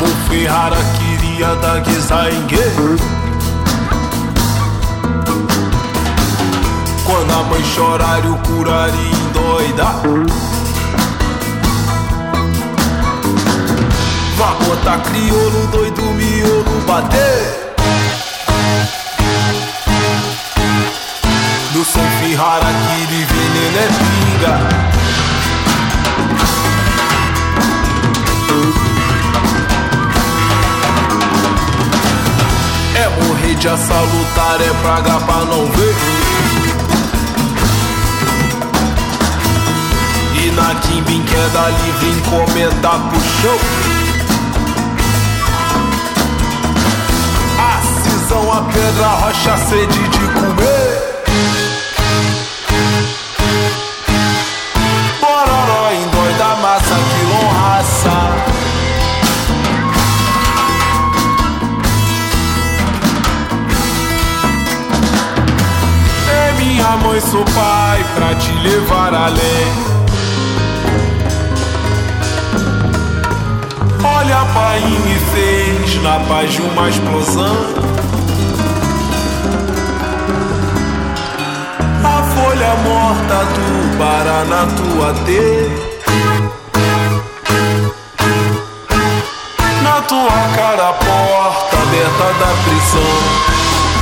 Ferrara queria dar Gizaingue. Quando a mãe chorar e o curari endoidar, vá botar crioulo doido, miolo bater. No sem Ferrara queria veneno é pinga. É morrer de assalutar, é praga pra não ver. E na Kimbim queda livre, encomendar pro chão. A cisão, a pedra, a rocha, a sede de comer. Bororó, endoida massa, quilom raça. Minha mãe, sou pai pra te levar além. Olha, pai me fez na paz de uma explosão. A folha morta do Paraná, tua ter. Na tua cara, a porta aberta da prisão.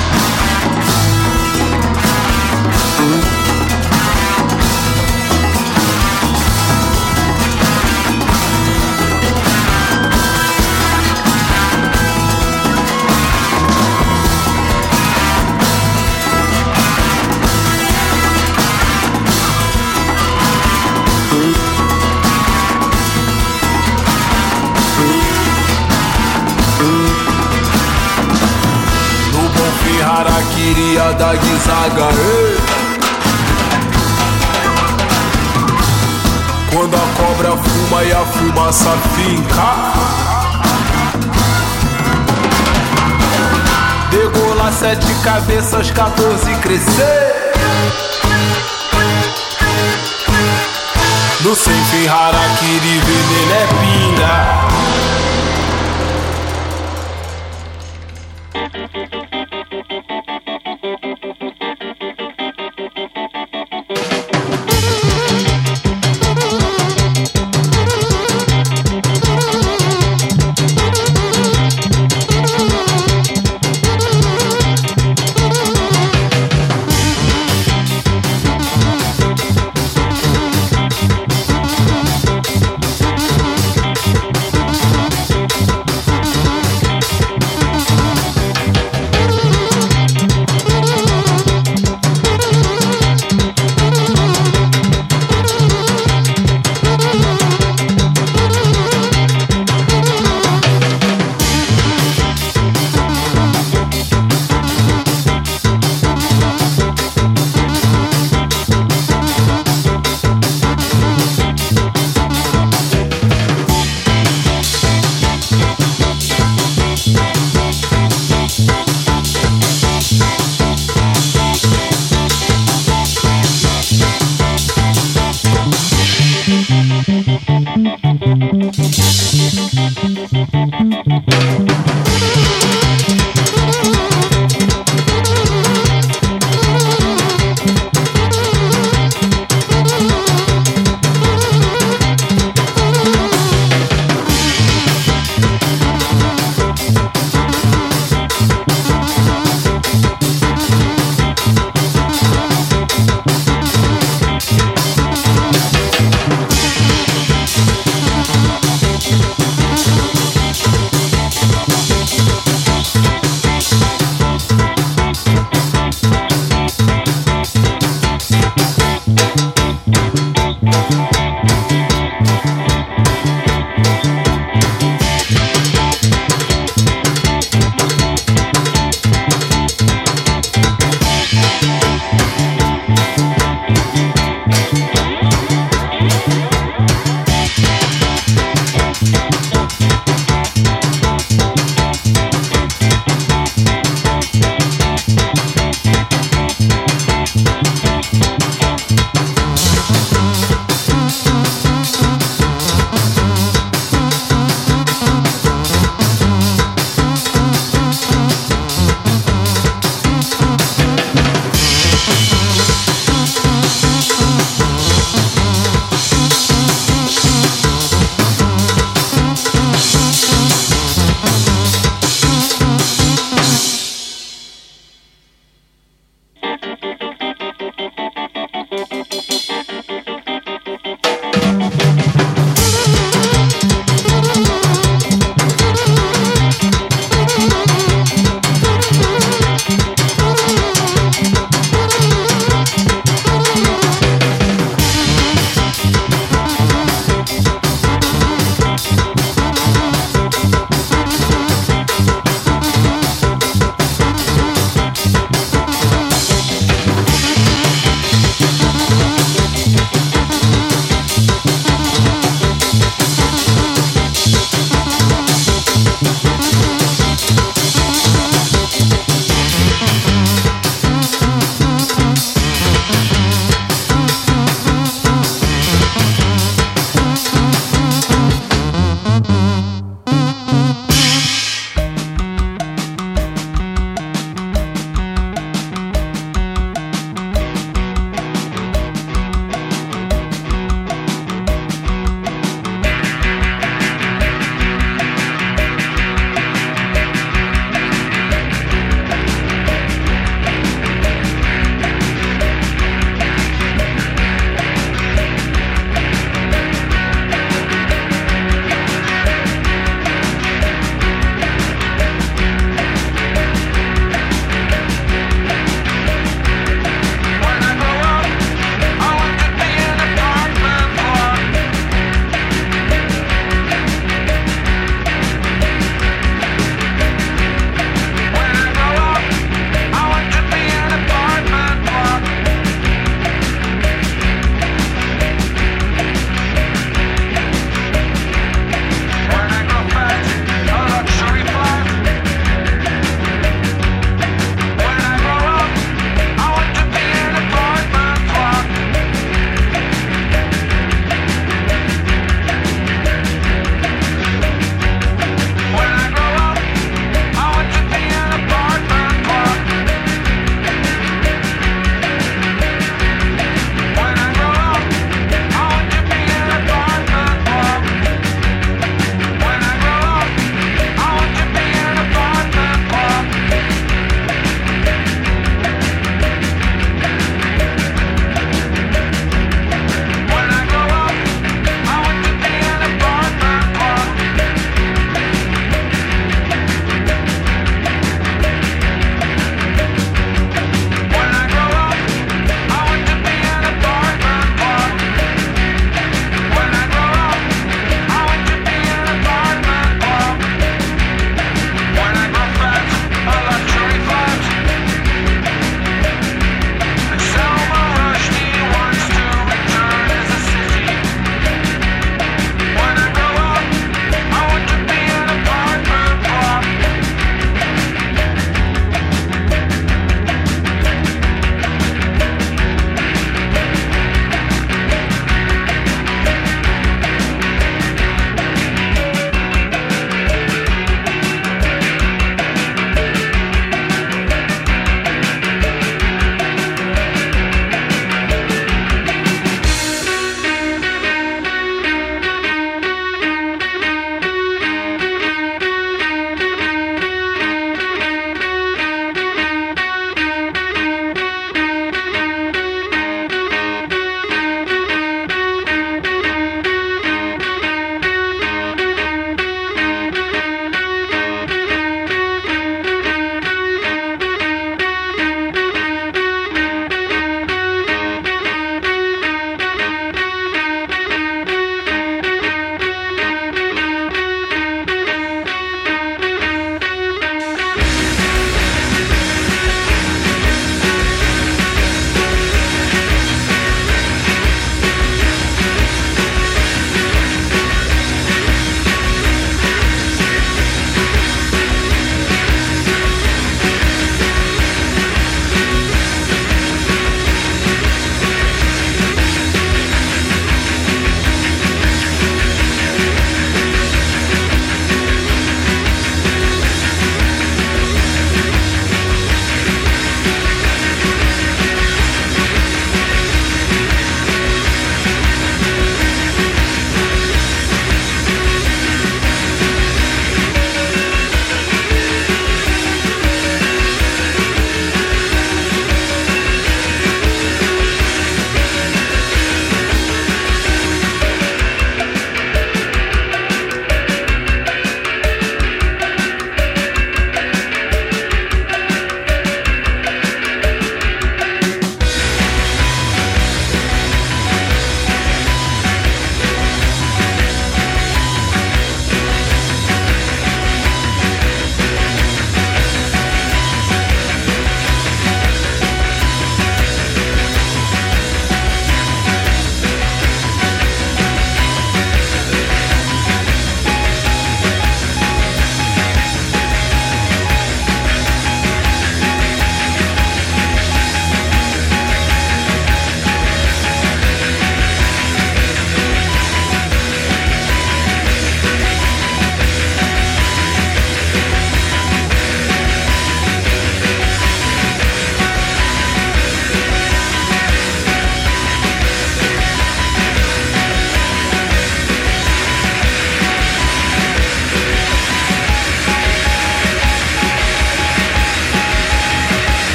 Ferrara queria dar Gizaga. Quando a cobra fuma e a fumaça finca, degola 7 cabeças, 14 crescer. No sem Ferrara queria veneno é pinga.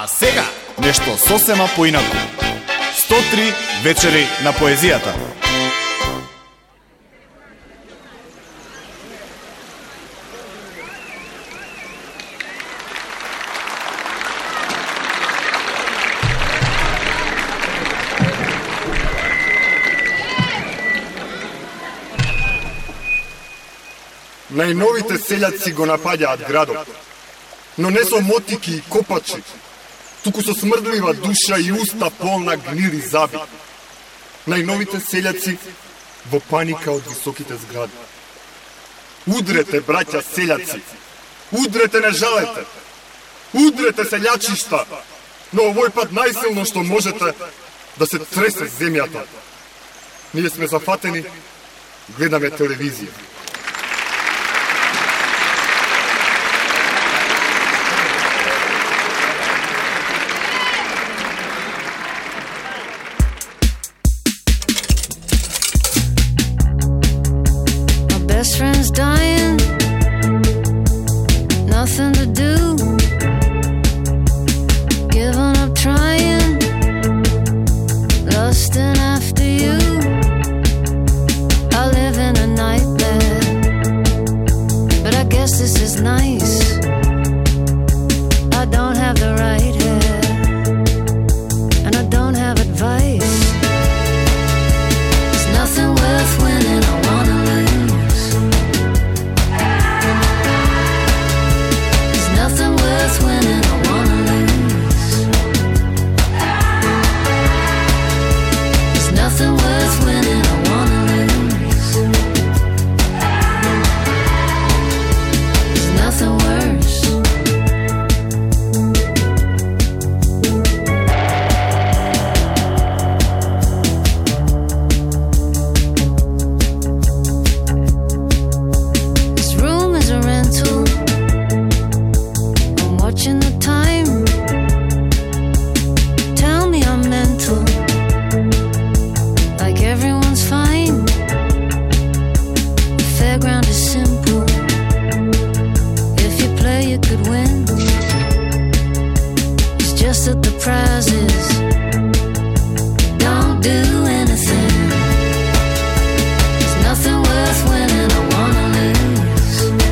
А сега, нешто сосема поинаку. 103 вечери на поезијата. Најновите селјаци го напаѓаат градот, но не со мотики и копачи, туку со смрдлива душа и уста полна гнили заби. Најновите селјаци во паника од високите згради. Удрете, браќа селјаци, удрете, не жалете, удрете селјачишта, но овој пат најсилно што можете да се тресе земјата. Ние сме зафатени, гледаме телевизија. Best friend's dying, nothing to do, giving up trying, lusting after you. I live in a nightmare, but I guess this is nice. I don't have the right hair, and I don't have advice. There's nothing worth winning, I wanna lose. Nothing worth winning, I wanna lose. There's nothing worth winning, I wanna lose. There's nothing worse. This room is a rental, watching the time. Tell me I'm mental, like everyone's fine. The fairground is simple, if you play you could win. It's just that the prizes don't do anything. There's nothing worth winning, I wanna lose.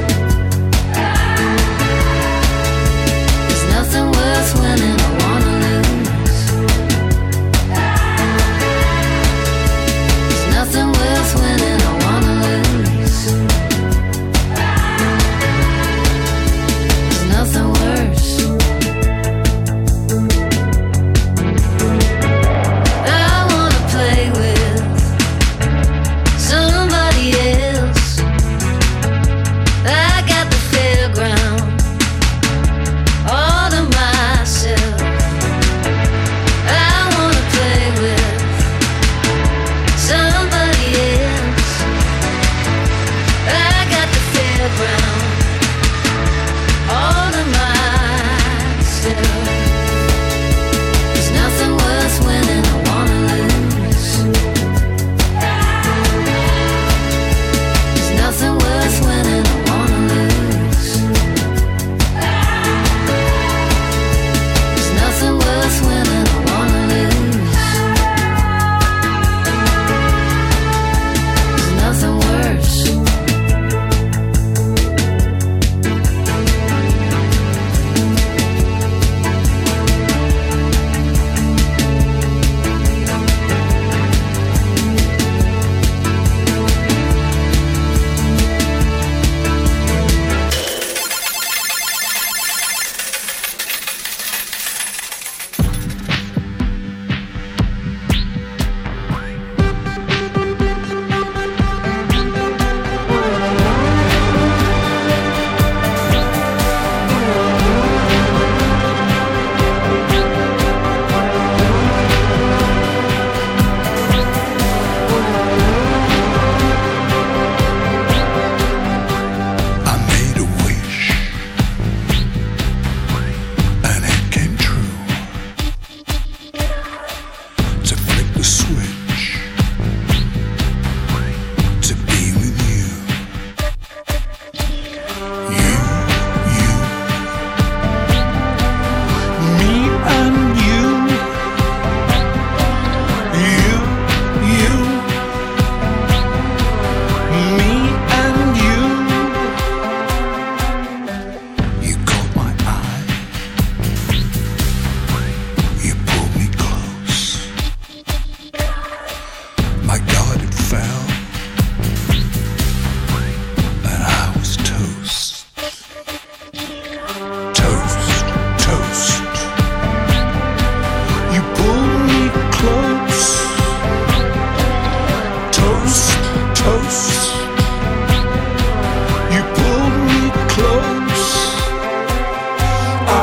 Nothing worth winning, I wanna lose. There's nothing worth winning, I wanna lose. There's nothing worse.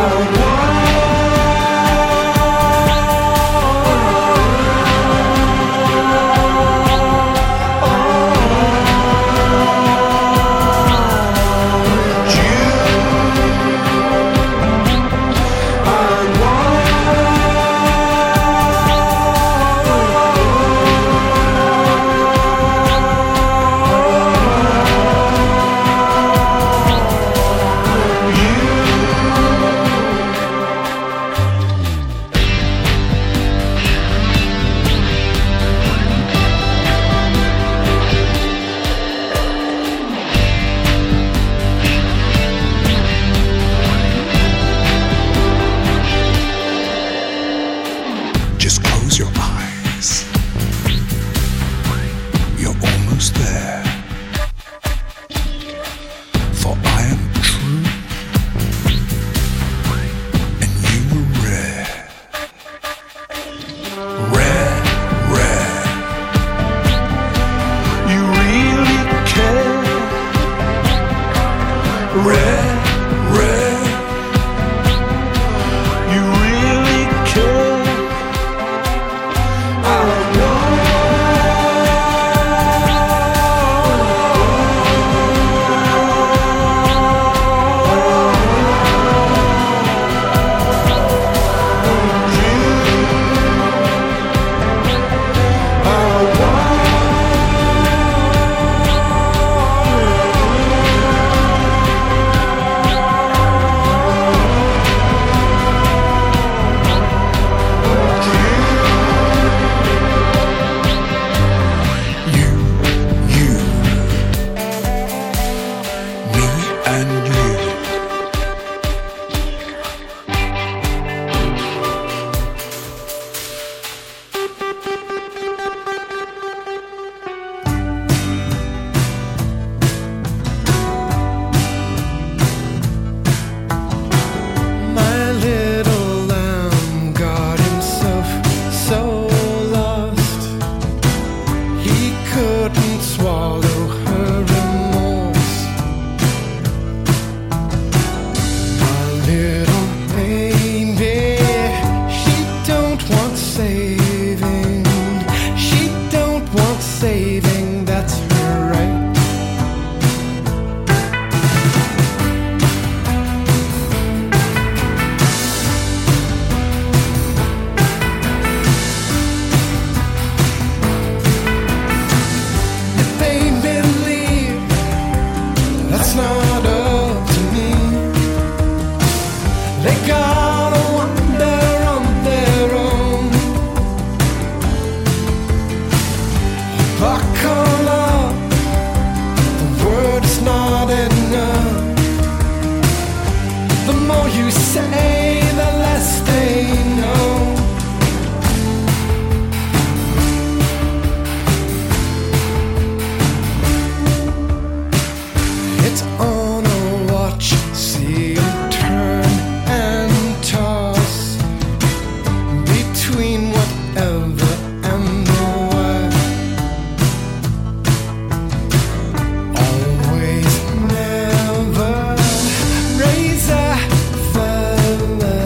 Raise a feather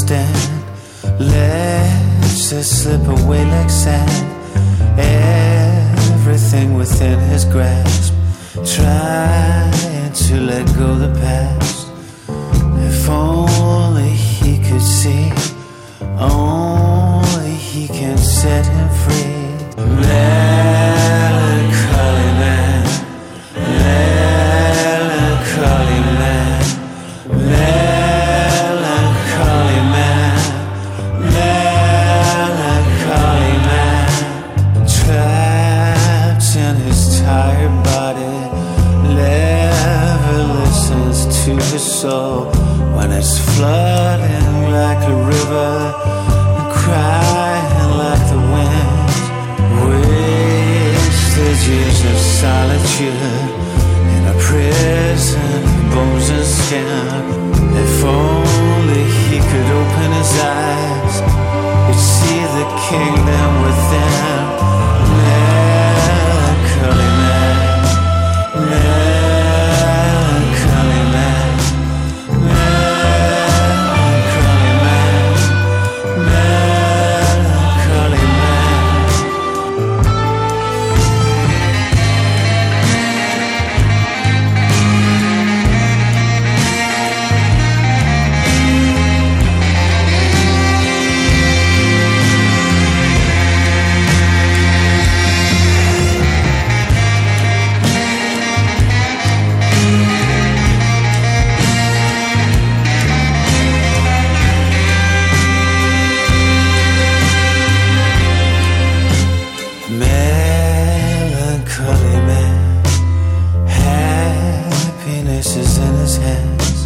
understand. Lets it slip away like sand. Everything within his grasp, trying to let go the past. If only he could see, only he can set him free. Melancholy man, melancholy man, melancholy man, melancholy man, trapped in his tired body, never listens to his soul when it's flooding like a river and crying like the wind. Wasted years of solitude in a prison of bones and skin. If only he could open his eyes, he'd see the kingdom within. Melancholy man, melancholy man, melancholy man, melancholy man. Melancholy man, happiness is in his hands.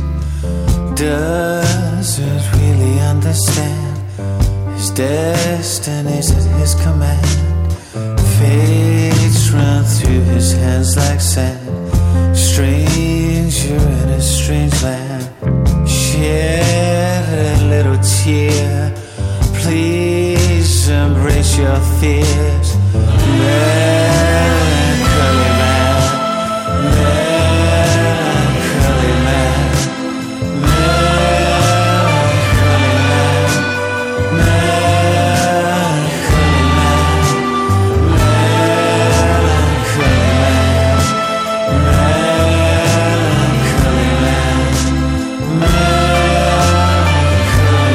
Doesn't really understand his destiny's at his command. Fates run through his hands like sand. Stranger in a strange land, shed a little tear. Please embrace your fears. Melancholy man, melancholy man, melancholy man, melancholy man, melancholy man, melancholy man, melancholy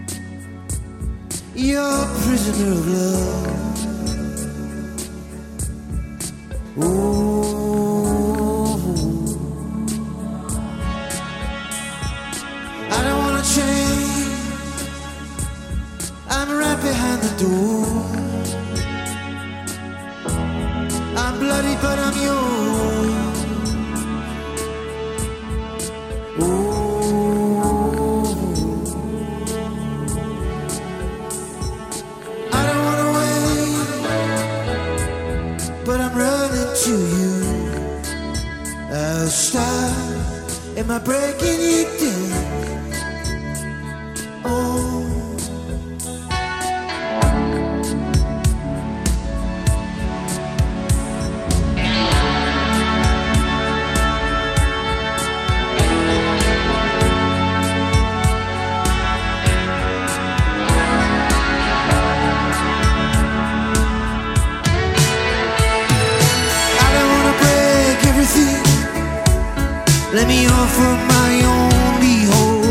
You're a prisoner of love. I don't wanna change. I'm right behind the door. I'm bloody but I'm yours. I don't wanna wait, but I'm running to you. I'll stop. Am I breaking you down? Oh. Let me offer my only hope.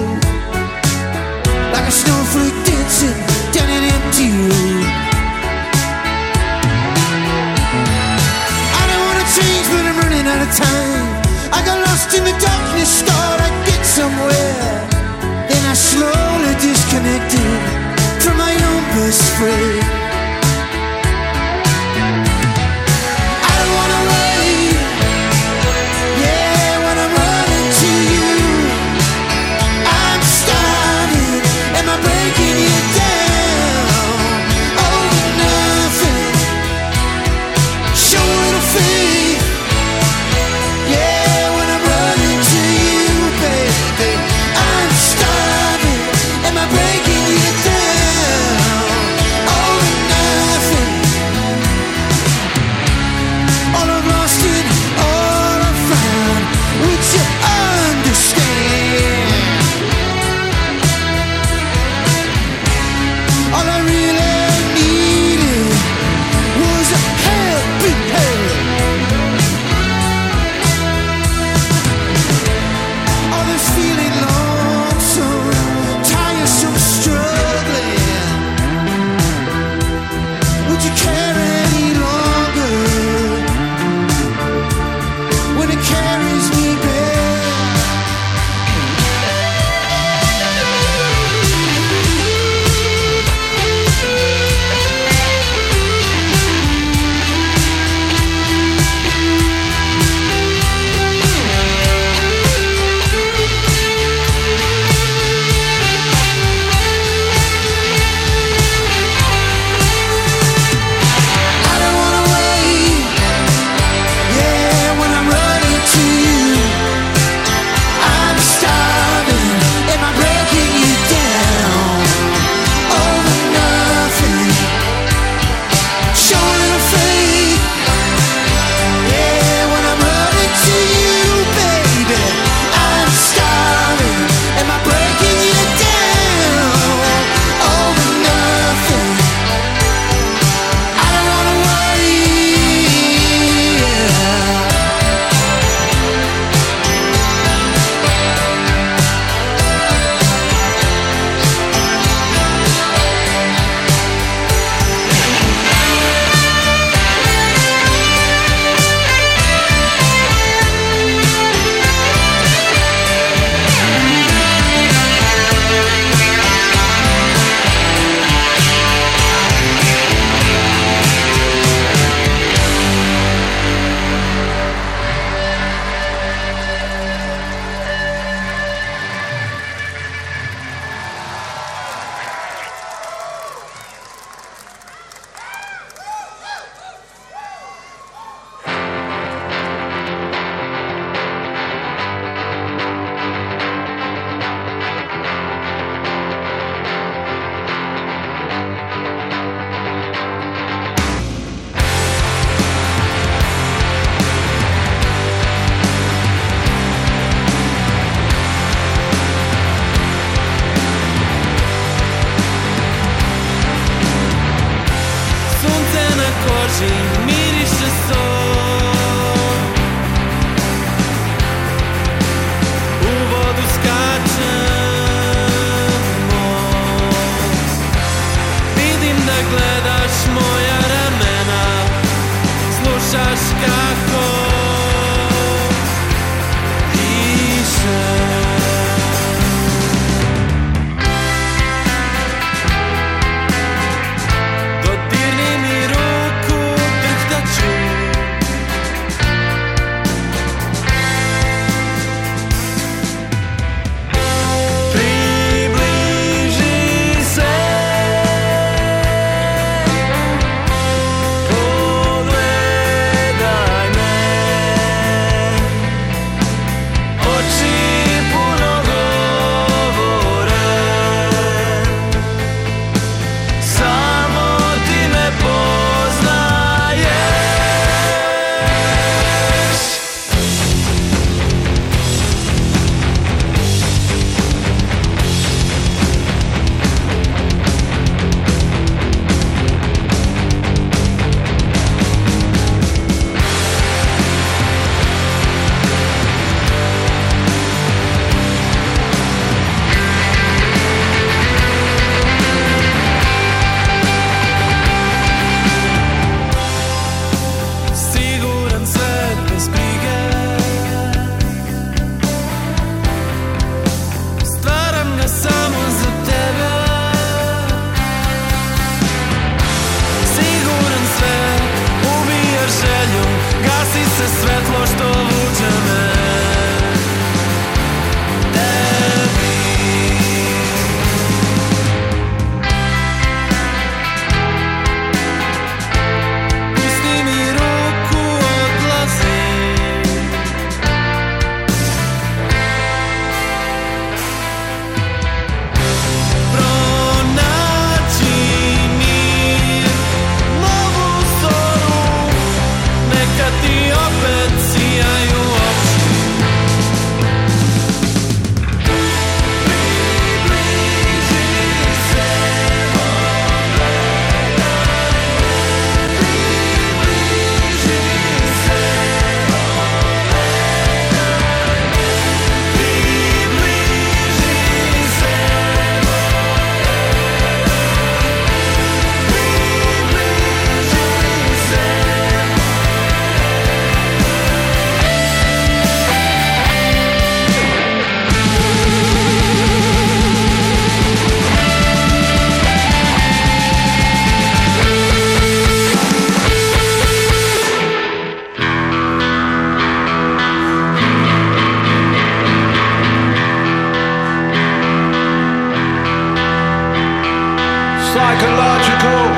psychological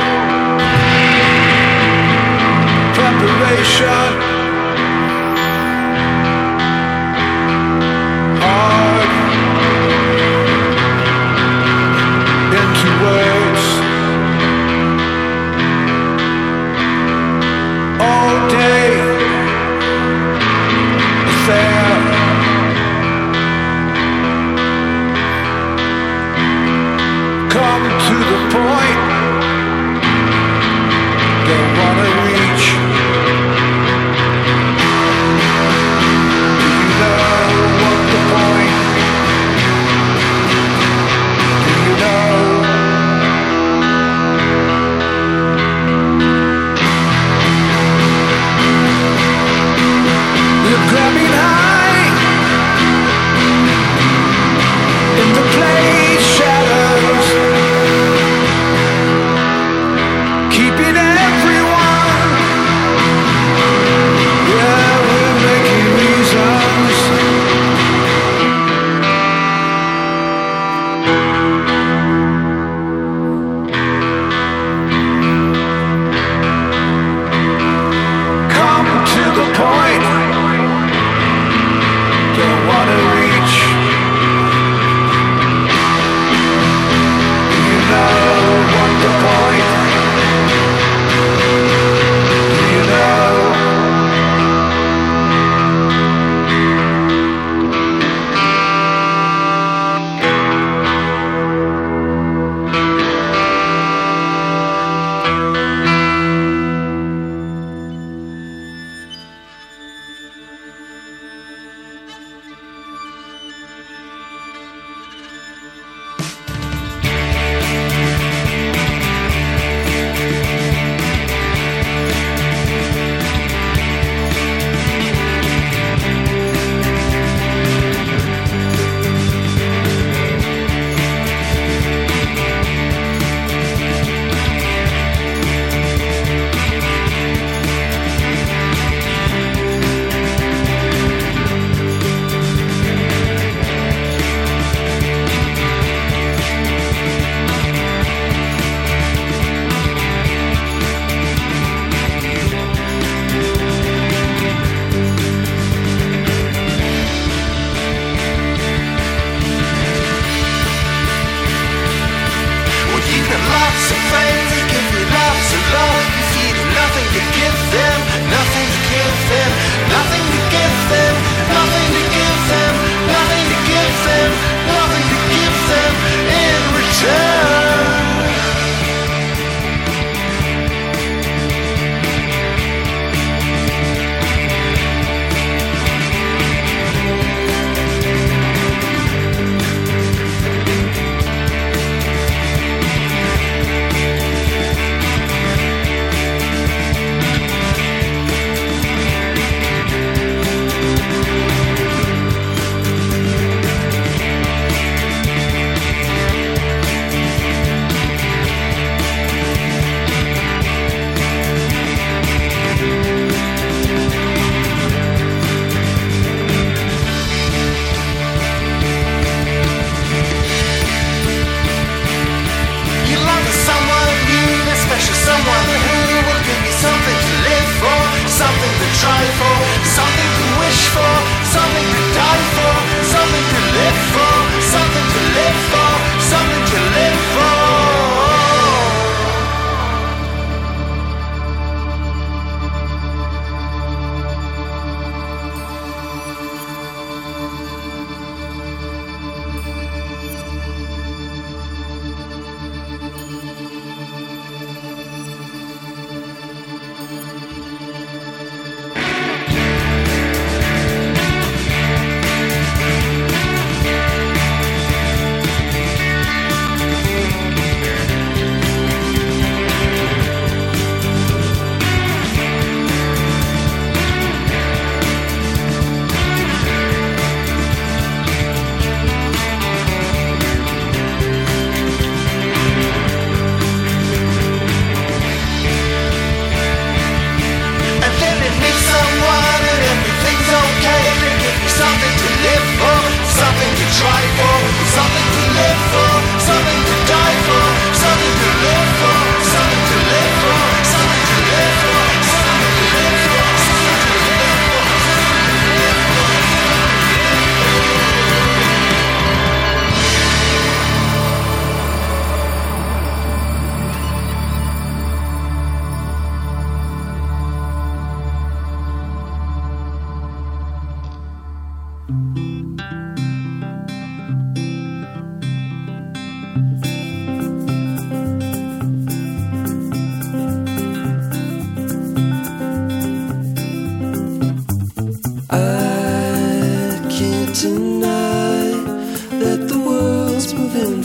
preparation, hard into words all day affair. Come to the point, don't wanna reach.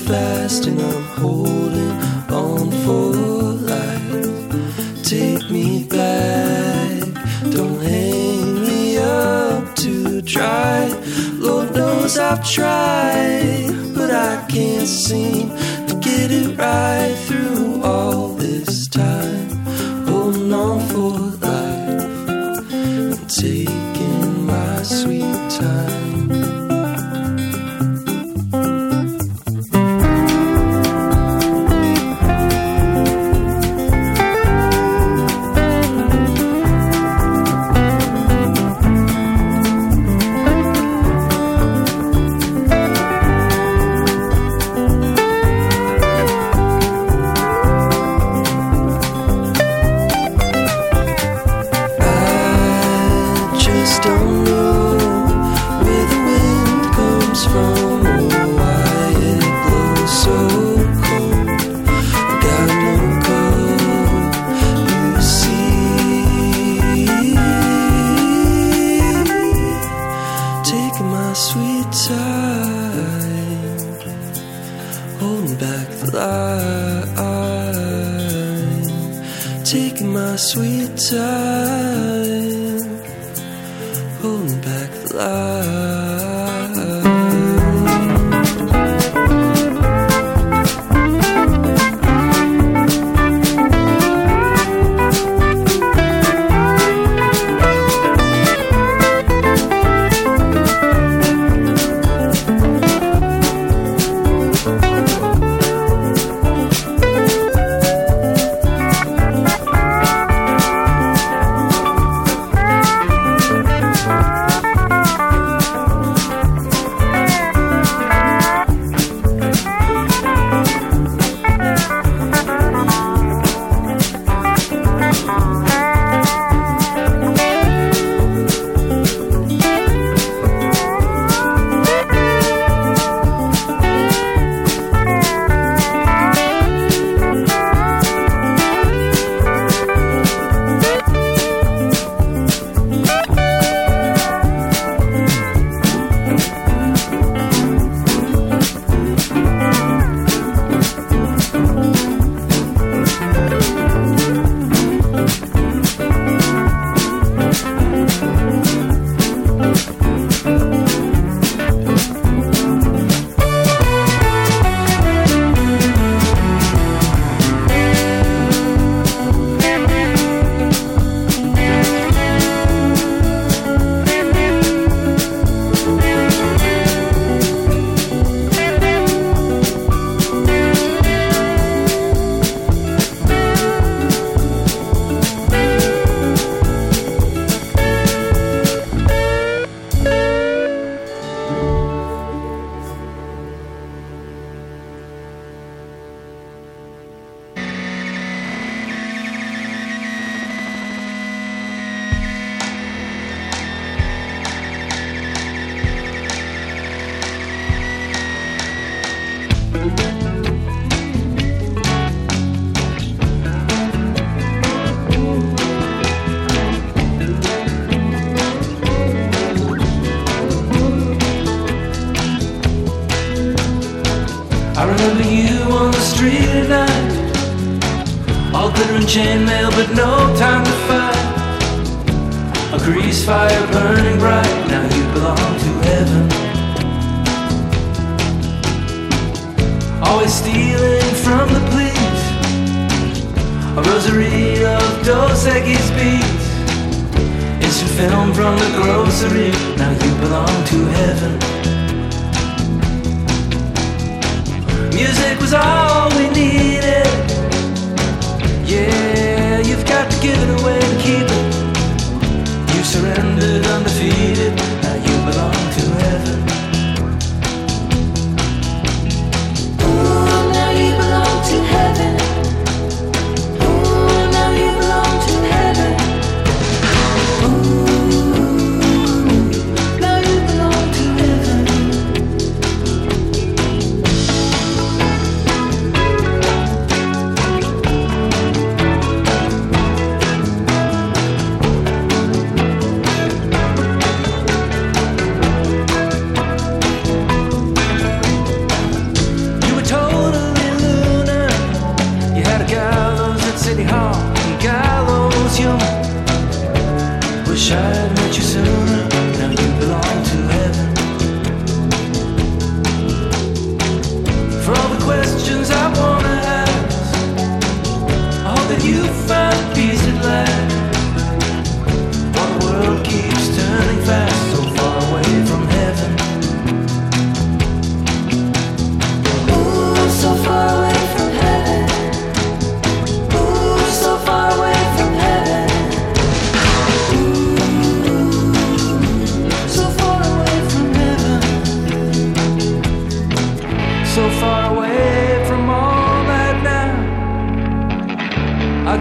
fast and I'm holding on for life. Take me back, don't hang me up to dry. Lord knows I've tried, but I can't seem to get it right through all this time. Holding on for life and taking my sweet time. Chainmail, but no time to fight. A grease fire burning bright. Now you belong to heaven. Always stealing from the police. A rosary of Dos Equis beats. Instant film from the grocery. Now you belong to heaven. Music was all we needed. Yeah, you've got to give it away to keep it. You surrendered undefeated. Now you belong to heaven. Ooh, now you belong to heaven. Ooh, now you belong to heaven. Ooh, now you belong to heaven.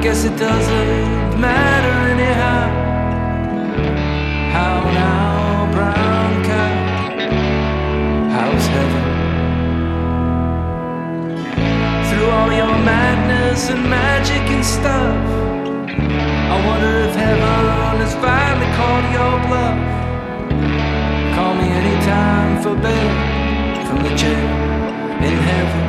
guess it doesn't matter anyhow. How now, brown cow? How's heaven? Through all your madness and magic and stuff, I wonder if heaven has finally called your bluff. Call me anytime for bail from the jail in heaven.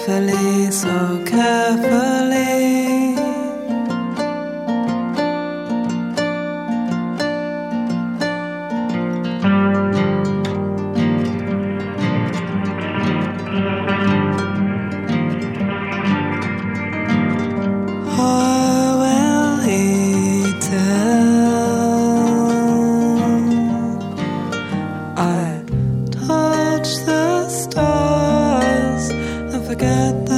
carefully, so carefully. Forget that